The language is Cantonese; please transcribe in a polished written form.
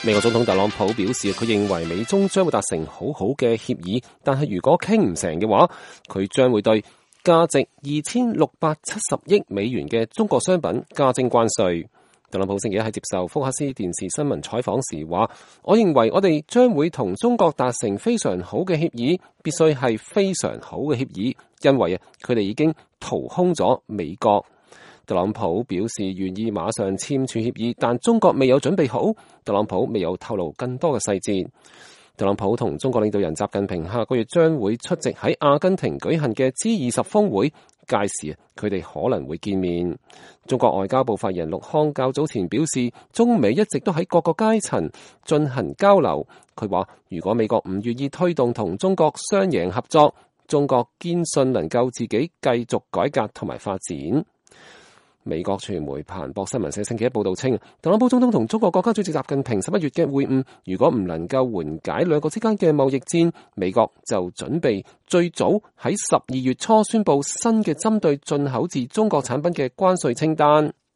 美國總統特朗普表示，佢認為美中將會達成好好嘅協議，但係如果傾唔成嘅話，佢將會對價值2670億美元嘅中國商品加徵關稅。特朗普星期一喺接受福克斯電視新聞採訪時話：我認為我哋將會同中國達成非常好嘅協議，必須係非常好嘅協議，因為佢哋已經掏空咗美國。特朗普表示願意馬上簽署協議，但中國未有準備好。特朗普未有透露更多嘅細節。特朗普同中國領導人習近平下個月將會出席喺阿根廷舉行嘅 G20 峰會，屆時佢哋可能會見面。中國外交部發言人陸康較早前表示，中美一直都喺各個階層進行交流。佢話如果美國唔願意推動同中國雙贏合作，中國堅信能夠自己繼續改革同埋發展。美國傳媒彭博新聞社星期一報道稱，特朗普總統同中國國家主席習近平11月嘅會晤，如果唔能夠緩解兩國之間嘅貿易戰，美國就準備最早喺12月初宣布新嘅針對進口自中國產品嘅關稅清單。